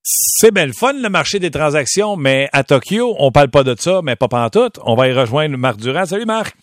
C'est bien le fun, le marché des transactions, mais à Tokyo, on parle pas de ça, mais pas pantoute. On va y rejoindre Marc Durand. Salut, Marc.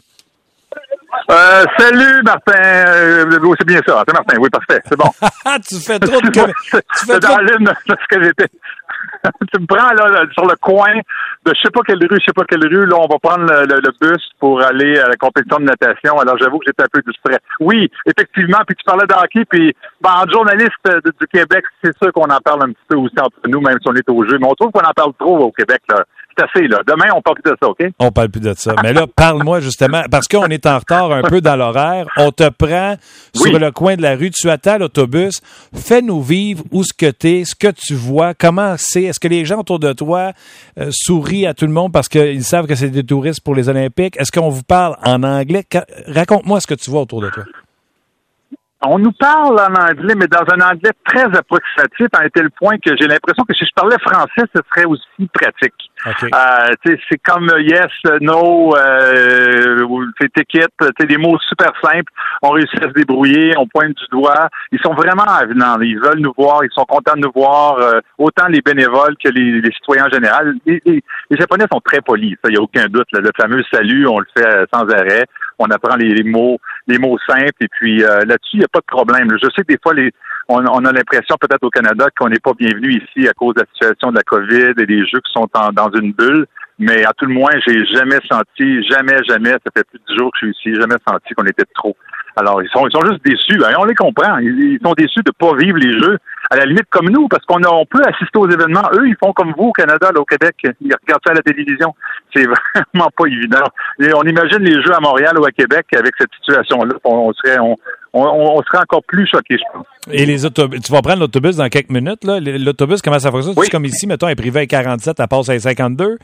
Salut, Martin. C'est bien ça. C'est Martin. Oui, parfait. C'est bon. Tu fais trop de... C'est dans l'une de ce que j'étais. Tu me prends là sur le coin de je sais pas quelle rue, là, on va prendre le bus pour aller à la compétition de natation. Alors, j'avoue que j'étais un peu distrait. Oui, effectivement, puis tu parlais de hockey, puis en journaliste du Québec, c'est sûr qu'on en parle un petit peu aussi entre nous, même si on est au jeu, mais on trouve qu'on en parle trop au Québec, là. C'est assez, là. Demain, on parle plus de ça, OK? On parle plus de ça. Mais là, parle-moi justement, parce qu'on est en retard un peu dans l'horaire. On te prend sur le coin de la rue, tu attends l'autobus. Fais-nous vivre où ce que t'es, ce que tu vois, comment c'est. Est-ce que les gens autour de toi sourient à tout le monde parce qu'ils savent que c'est des touristes pour les Olympiques? Est-ce qu'on vous parle en anglais? Raconte-moi ce que tu vois autour de toi. On nous parle en anglais, mais dans un anglais très approximatif, à un tel point que j'ai l'impression que si je parlais français, ce serait aussi pratique. Okay. C'est comme yes, no, c'est ticket, des mots super simples. On réussit à se débrouiller, on pointe du doigt. Ils sont vraiment avenants. Ils veulent nous voir, ils sont contents de nous voir, autant les bénévoles que les citoyens en général. Les Japonais sont très polis, ça, il n'y a aucun doute. Là. Le fameux salut, on le fait sans arrêt. On apprend les mots simples, et puis là-dessus, il n'y a pas de problème. Je sais que des fois, on a l'impression peut-être au Canada qu'on n'est pas bienvenu ici à cause de la situation de la COVID et des jeux qui sont dans une bulle, mais à tout le moins, j'ai jamais senti, ça fait plus de 10 jours que je suis ici, jamais senti qu'on était trop. Alors, ils sont juste déçus, hein, on les comprend. Ils sont déçus de pas vivre les jeux, à la limite comme nous, parce on peut assister aux événements. Eux, ils font comme vous au Canada, là, au Québec. Ils regardent ça à la télévision. C'est vraiment pas évident. Et on imagine les jeux à Montréal ou à Québec avec cette situation-là. On serait encore plus choqués, je pense. Et les autobus, tu vas prendre l'autobus dans quelques minutes, là. L'autobus, comment ça fonctionne? Oui. C'est comme ici, mettons, elle est privée à 47, elle passe à 52.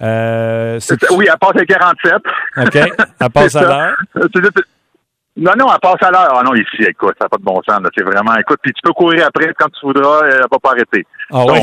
Oui, elle passe à 47. OK. Elle passe à l'heure. Non, elle passe à l'heure. Ah non, ici, écoute, ça n'a pas de bon sens, là. C'est vraiment, écoute, puis tu peux courir après quand tu voudras, elle va pas arrêter. Ah oui?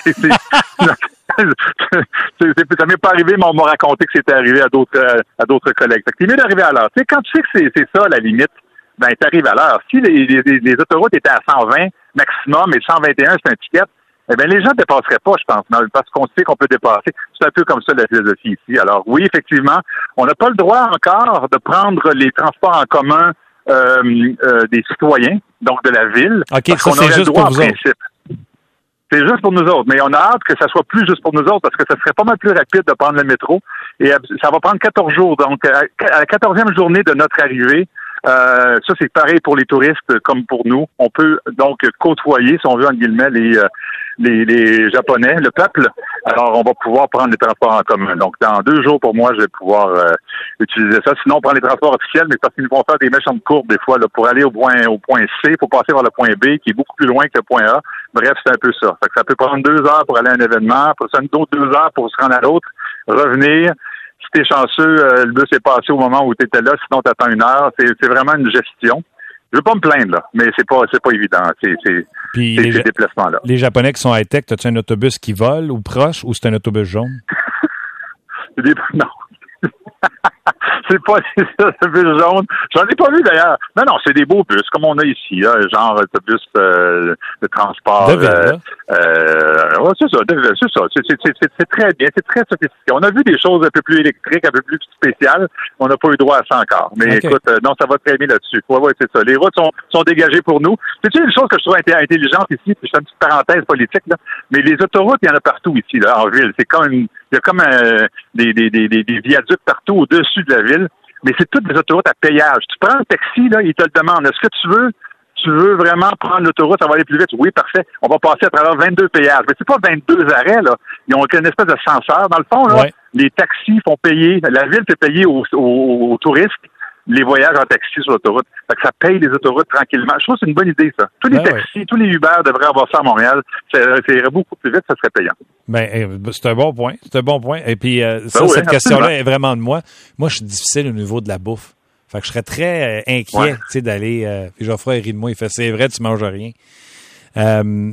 Ça m'est pas arrivé, mais on m'a raconté que c'était arrivé à d'autres collègues. Fait que c'est mieux d'arriver à l'heure. Tu sais, quand tu sais que c'est ça, la limite, ben, t'arrives à l'heure. Si les autoroutes étaient à 120 maximum et 121, c'est un ticket, eh bien, les gens ne dépasseraient pas, je pense, parce qu'on sait qu'on peut dépasser. C'est un peu comme ça la philosophie ici. Alors, oui, effectivement, on n'a pas le droit encore de prendre les transports en commun des citoyens, donc de la ville. OK, parce ça, qu'on c'est aurait juste le droit, pour vous en autres. principe. C'est juste pour nous autres, mais on a hâte que ça soit plus juste pour nous autres parce que ça serait pas mal plus rapide de prendre le métro. Et ça va prendre 14 jours. Donc, à la 14e journée de notre arrivée, ça, c'est pareil pour les touristes comme pour nous. On peut donc côtoyer, si on veut, en guillemets, les Japonais, le peuple. Alors, on va pouvoir prendre les transports en commun. Donc, dans 2 jours, pour moi, je vais pouvoir utiliser ça. Sinon, on prend les transports officiels, mais parce qu'ils vont faire des méchantes courbes, des fois, là, pour aller au point C, il faut passer vers le point B, qui est beaucoup plus loin que le point A. Bref, c'est un peu ça. Fait que ça peut prendre 2 heures pour aller à un événement, pour ça, d'autres 2 heures pour se rendre à l'autre, revenir. Si t'es chanceux, le bus est passé au moment où t'étais là, sinon t'attends 1 heure. C'est vraiment une gestion. Je veux pas me plaindre, là, mais c'est pas évident, ces déplacements-là. Les Japonais qui sont high-tech, as-tu un autobus qui vole ou proche, ou c'est un autobus jaune? Non. C'est pas ça, bus jaune. J'en ai pas vu d'ailleurs. Non, c'est des beaux bus, comme on a ici, là, genre autobus de transport. De ville, Ouais, c'est ça. C'est très bien, c'est très sophistiqué. On a vu des choses un peu plus électriques, un peu plus spéciales. On n'a pas eu droit à ça encore. Mais okay. Écoute, non, ça va très bien là-dessus. Ouais, c'est ça. Les routes sont dégagées pour nous. C'est une chose que je trouve intelligente ici. Je fais une petite parenthèse politique là. Mais les autoroutes, il y en a partout ici, là, en ville. C'est comme il y a comme des viaducs partout au-dessus de la ville. Mais c'est toutes des autoroutes à péage. Tu prends un taxi, là, il te le demande. Est-ce que tu veux vraiment prendre l'autoroute, ça va aller plus vite? Oui, parfait. On va passer à travers 22 péages. Mais c'est pas 22 arrêts, là. Ils ont une espèce de censeur. Dans le fond, là, Les taxis font payer, la ville fait payer aux touristes les voyages en taxi sur l'autoroute. Fait que ça paye les autoroutes tranquillement. Je trouve que c'est une bonne idée, ça. Tous les taxis, tous les Uber devraient avoir ça à Montréal. Ça irait beaucoup plus vite, ça serait payant. C'est un bon point. Et puis, cette question-là est vraiment de moi. Moi, je suis difficile au niveau de la bouffe. Fait que je serais très inquiet, d'aller... puis Geoffroy rit de moi, il fait « C'est vrai, tu manges rien ».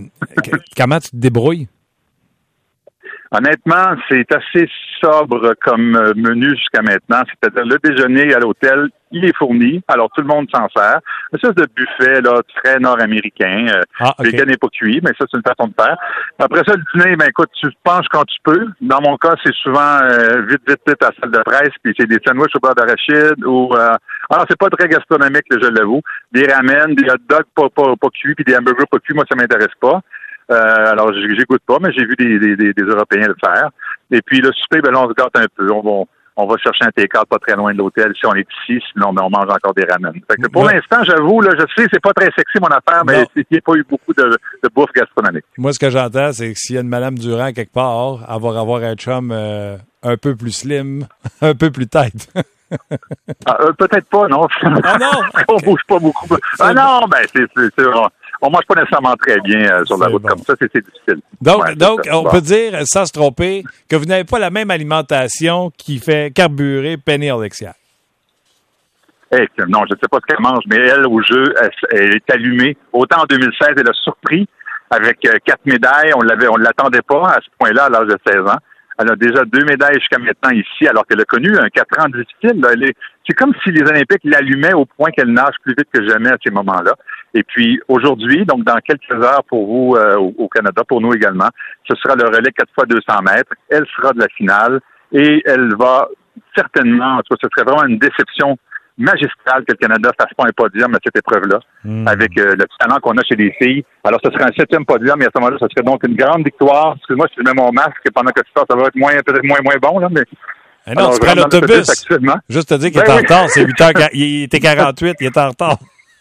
Comment tu te débrouilles? Honnêtement, c'est assez sobre comme menu jusqu'à maintenant. C'est-à-dire le déjeuner à l'hôtel, il est fourni, alors tout le monde s'en sert. Une espèce de buffet là, très nord-américain. Le gars n'est pas cuit, mais ça, c'est une façon de faire. Après ça, le dîner, ben écoute, tu penches quand tu peux. Dans mon cas, c'est souvent vite à la salle de presse, puis c'est des sandwichs au beurre d'arachide ou alors c'est pas très gastronomique, là, je l'avoue. Des ramen, des hot dogs pas cuits, puis des hamburgers pas cuits, moi ça m'intéresse pas. Alors, j'écoute pas, mais j'ai vu des Européens le faire. Et puis, le souper, ben là, on se gâte un peu. On va chercher un take-out pas très loin de l'hôtel si on est ici, sinon, ben, on mange encore des ramen. Fait que pour l'instant, j'avoue, là, je sais, c'est pas très sexy, mon affaire, mais il n'y a pas eu beaucoup de bouffe gastronomique. Moi, ce que j'entends, c'est que s'il y a une Madame Durand quelque part, elle va avoir un chum un peu plus slim, un peu plus tight. Peut-être pas, non. Ah non! On bouge pas beaucoup. Non, ben, c'est on mange pas nécessairement très bien sur la route comme ça, c'est difficile. Donc, on peut dire, sans se tromper, que vous n'avez pas la même alimentation qui fait carburer Penny Oleksiak. Non, je ne sais pas ce qu'elle mange, mais elle, au jeu, elle est allumée. Autant en 2016, elle a surpris avec 4 médailles. On l'attendait pas à ce point-là à l'âge de 16 ans. Elle a déjà 2 médailles jusqu'à maintenant ici, alors qu'elle a connu un 4 ans difficile. Là. C'est comme si les Olympiques l'allumaient au point qu'elle nage plus vite que jamais à ces moments-là. Et puis aujourd'hui, donc dans quelques heures pour vous au Canada, pour nous également, ce sera le relais 4 fois 200 mètres. Elle sera de la finale et elle va certainement, en tout cas, ce serait vraiment une déception magistrale que le Canada fasse pas un podium à cette épreuve-là, avec le talent qu'on a chez les filles. Alors, ce serait un 7e podium, et à ce moment-là, ce serait donc une grande victoire. Excuse-moi si je mets mon masque pendant que tu sors, ça va être peut-être moins bon, là, mais... non, alors, tu prends l'autobus. Juste te dire qu'il est en retard, c'est 8h, il était 48, il est en retard.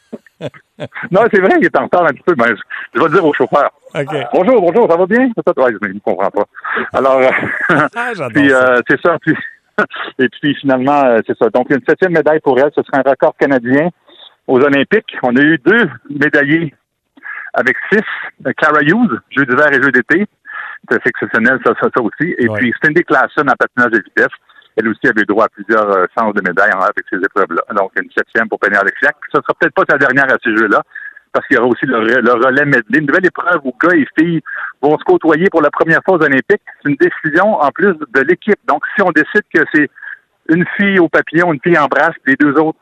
Non, c'est vrai, il est en retard un petit peu. Ben, je vais le dire au chauffeur. Okay. Bonjour, ça va bien? Ouais, il ne comprend pas. Alors, puis, c'est ça, puis... Et puis, finalement, c'est ça. Donc, une 7e médaille pour elle. Ce serait un record canadien aux Olympiques. On a eu 2 médaillés avec 6. Clara Hughes, jeux d'hiver et jeux d'été. C'est exceptionnel, ça aussi. Et puis, Cindy Klassen en patinage de vitesse. Elle aussi avait eu droit à plusieurs chances de médailles avec ces épreuves-là. Donc, une 7e pour Penny Oleksiak. Ce ne sera peut-être pas sa dernière à ces jeux-là, parce qu'il y aura aussi le relais medley, une nouvelle épreuve où gars et filles vont se côtoyer pour la première fois aux Olympiques. C'est une décision en plus de l'équipe. Donc, si on décide que c'est une fille au papillon, une fille en brasse, les deux autres,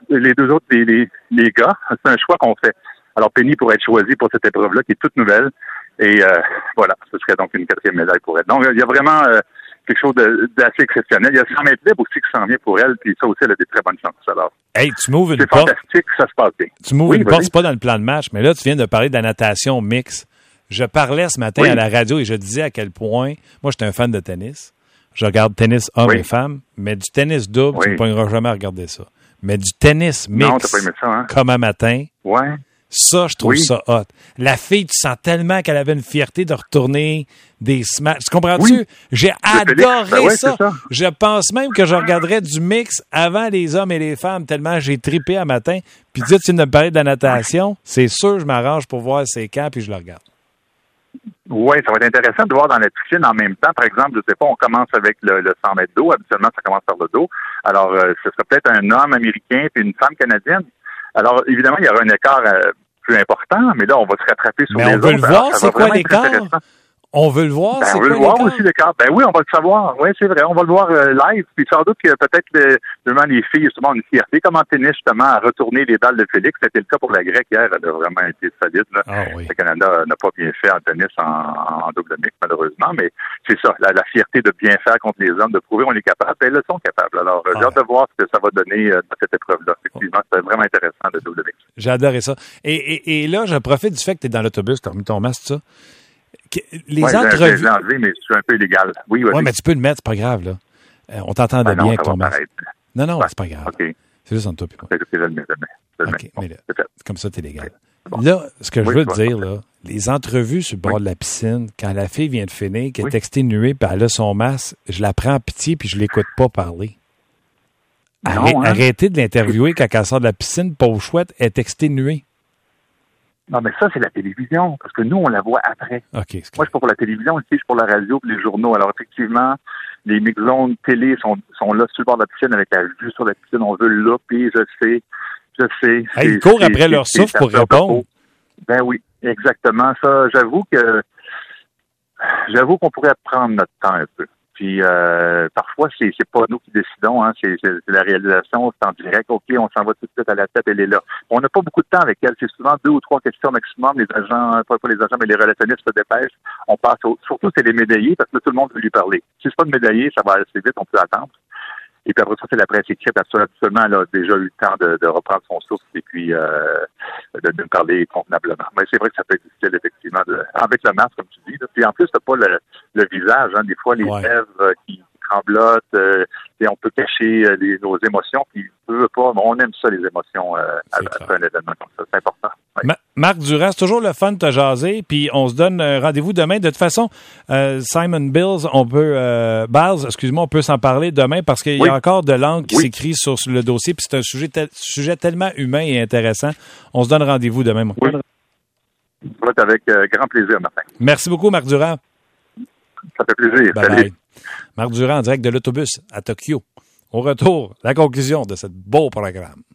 les gars, c'est un choix qu'on fait. Alors, Penny pourrait être choisie pour cette épreuve-là, qui est toute nouvelle. Et voilà, ce serait donc une 4e médaille pour elle. Donc, il y a vraiment quelque chose d'assez exceptionnel. Il y a 100 mètres libres aussi qui s'en vient pour elle, puis ça aussi, elle a des très bonnes chances. Alors, hey, tu m'ouvres une porte. C'est fantastique, ça se passe bien. Tu m'ouvres une porte, c'est pas dans le plan de match, mais là, tu viens de parler de la natation mixte. Je parlais ce matin à la radio et je disais à quel point, moi, j'étais un fan de tennis. Je regarde tennis hommes et femmes, mais du tennis double, tu ne pourras jamais regarder ça. Mais du tennis mixte, non, t'as pas aimé ça, hein? Comme un matin, ça, je trouve ça hot. La fille, tu sens tellement qu'elle avait une fierté de retourner des smash. Tu comprends-tu? Oui. J'ai adoré ça. Je pense même que je regarderais du mix avant les hommes et les femmes, tellement j'ai trippé un matin. Puis tu viens de me parler de la natation, c'est sûr, je m'arrange pour voir ces camps, puis je le regarde. Oui, ça va être intéressant de voir dans la piscine en même temps. Par exemple, je sais pas, on commence avec le 100 mètres d'eau. Habituellement, ça commence par le dos. Alors, ce serait peut-être un homme américain puis une femme canadienne. Alors, évidemment, il y aura un écart plus important, mais là, on va se rattraper sur les autres. Mais on veut le voir, c'est quoi l'écart? On veut le voir, c'est quoi l'écart? On veut le voir aussi, l'écart. Ben oui, on va le savoir. Oui, c'est vrai, on va le voir live. Puis sans doute que peut-être les filles, justement, ont une fierté, comme en tennis, justement, à retourner les balles de Félix. C'était le cas pour la Grecque hier. Elle a vraiment été solide. Là. Le Canada n'a pas bien fait en tennis, en double mix, malheureusement. Mais c'est ça, la fierté de bien faire contre les hommes, de prouver qu'on est capable. Ben, elles le sont capables. Alors, j'ai hâte de voir ce que ça va donner dans cette épreuve-là. Effectivement, c'est vraiment intéressant, le double mix. J'ai adoré ça. Et là, je profite du fait que tu es dans l'autobus, tu as remis ton masque, ça. Les entrevues. Je l'ai enlevé, mais c'est un peu illégal. Oui, mais tu peux le mettre, c'est pas grave, là. On t'entendait bien avec ton masque. Non, c'est pas grave. Okay. C'est juste entre toi et moi. Je le mets. OK, mais là, comme ça, t'es légal. Bon. Là, ce que je veux te dire, là, les entrevues sur le bord de la piscine, quand la fille vient de finir, qu'elle est exténuée, puis elle a son masque, je la prends en pitié, puis je l'écoute pas parler. Arrêtez de l'interviewer quand elle sort de la piscine, pauvre chouette, elle est exténuée. Non, mais ça, c'est la télévision, parce que nous, on la voit après. Okay, moi, je suis pas pour la télévision, ici, je suis pour la radio et les journaux. Alors, effectivement, les mix-zones télé sont là sur le bord de la piscine avec la vue sur la piscine. On veut le loper, je sais. Hey, ils courent après leur souffle pour répondre. Ben oui, exactement. Ça, j'avoue que J'avoue qu'on pourrait prendre notre temps un peu. Puis parfois, c'est pas nous qui décidons, hein, c'est la réalisation, c'est en direct. OK, on s'en va tout de suite à la tête, elle est là. On n'a pas beaucoup de temps avec elle. C'est souvent 2 ou 3 questions maximum. Les agents, pas les agents, mais les relationnistes se dépêchent. On passe surtout c'est les médaillés, parce que là, tout le monde veut lui parler. Si c'est pas de médaillé, ça va assez vite, on peut attendre. Et puis après ça, c'est la presse écrite. Absolument, elle a déjà eu le temps de reprendre son souffle et puis de parler convenablement. Mais c'est vrai que ça peut être difficile, effectivement, avec le masque, comme tu dis. Là. Puis en plus, t'as pas le visage. Hein. Des fois, les lèvres qui tremblotent. Et on peut cacher nos émotions. Puis on aime ça, les émotions, après un événement comme ça. C'est important. Ouais. Marc Durand, c'est toujours le fun de te jaser, puis on se donne rendez-vous demain. De toute façon, Simon Biles, on peut s'en parler demain parce qu'il y a encore de l'encre qui s'écrit sur le dossier, puis c'est un sujet tellement humain et intéressant. On se donne rendez-vous demain. Oui. Ça va être avec grand plaisir, Martin. Merci beaucoup, Marc Durand. Ça fait plaisir. Bye Salut. bye. Marc Durand en direct de l'autobus à Tokyo. Au retour, la conclusion de ce beau programme.